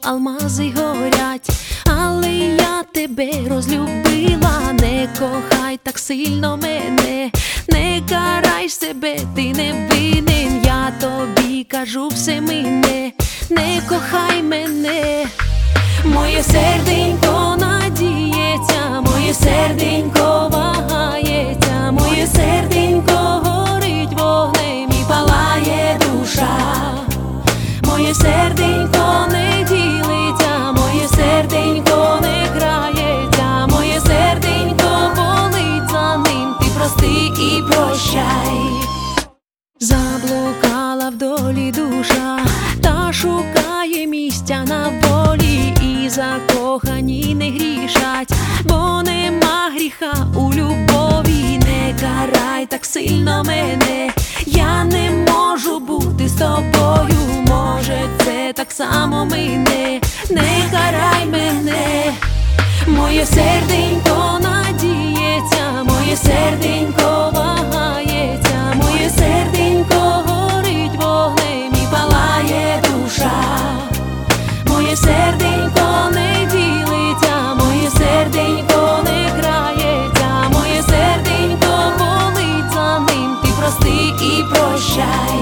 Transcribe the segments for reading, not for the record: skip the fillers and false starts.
алмази горять, але я тебе розлюбила. Не кохай так сильно мене, не карай себе, ти не винен. Я тобі кажу, все мине, не кохай мене. Моє серденько надіється, моє серденько вагається, моє серденько горить вогнем і палає душа. Моє серденько не ділиться, моє серденько не грається, моє серденько болить за ним, ти прости і прощай. Заблукала в долі душа, та шукає місця на волі, і закохані не грішать, бо нема гріха у любові. Не карай так сильно мене, я не можу бути з тобою, може це так само мине, не карай мене. Моє серденько надіється, моє серденько вагається, моє серденько горить вогнем і палає душа. Моє серденько не ділиться, моє серденько не грається, моє серденько болить за ним, ти прости і прощай.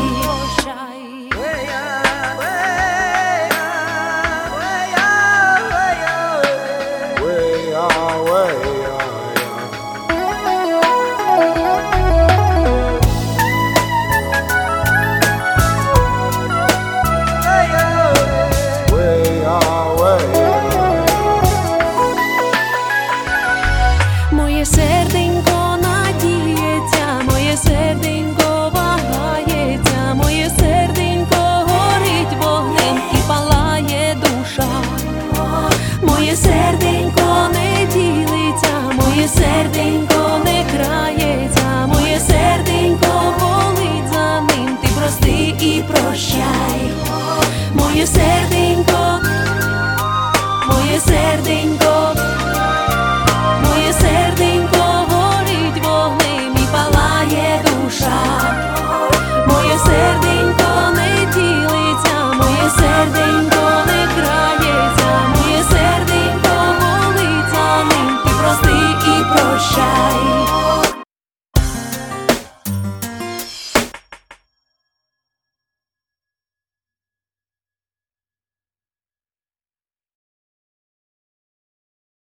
Моє серденько надіється, моє серденько вагається, моє серденько горить вогнем і палає душа. Моє серденько не ділиться, моє серденько не крається, моє серденько болить за ним, ти прости і прощай. Моє серденько